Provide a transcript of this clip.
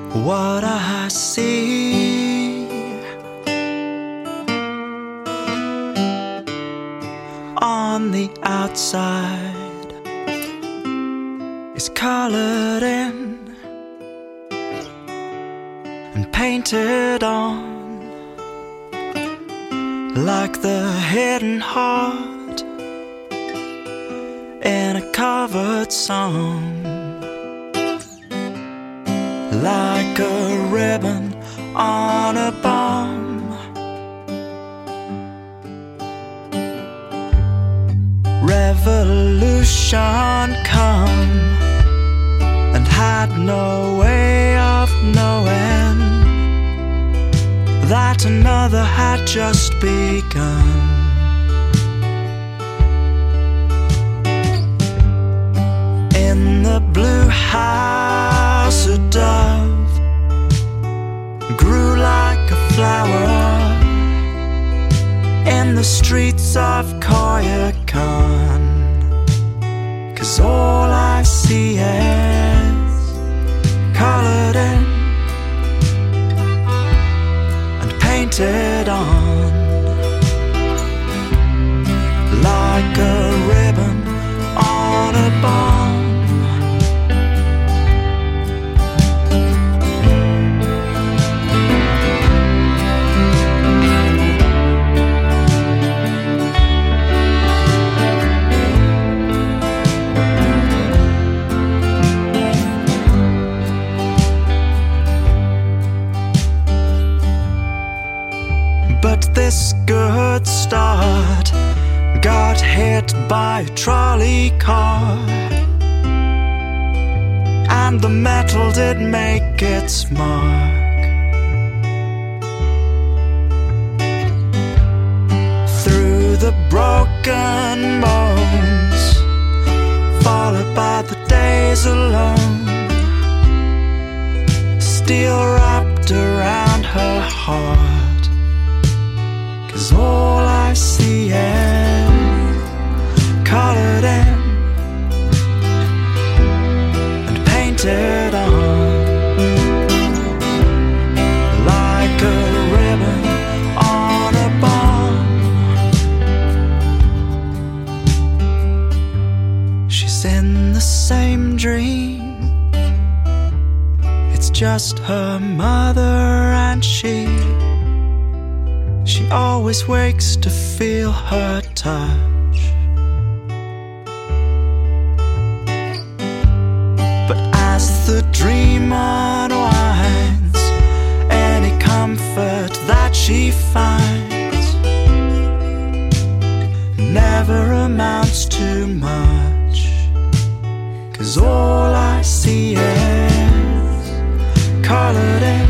what I see on the outside is colored in and painted on like the hidden heart in a covered song, like a ribbon on a bomb. Revolution come and had no way of knowing that another had just begun. In the blue house a dove grew like a flower in the streets of Koyukon, 'cause all I see is colored in and painted on like a ribbon on a bomb. But this good start got hit by a trolley car, and the metal did make its mark. Through the broken bones, followed by the days alone, steel wrapped around her heart, 'cause all I see is colored in and painted on like a ribbon on a bomb. She's in the same dream, it's just her mother and she always wakes to feel her touch. But as the dream unwinds, any comfort that she finds never amounts to much, 'cause all I see is colored in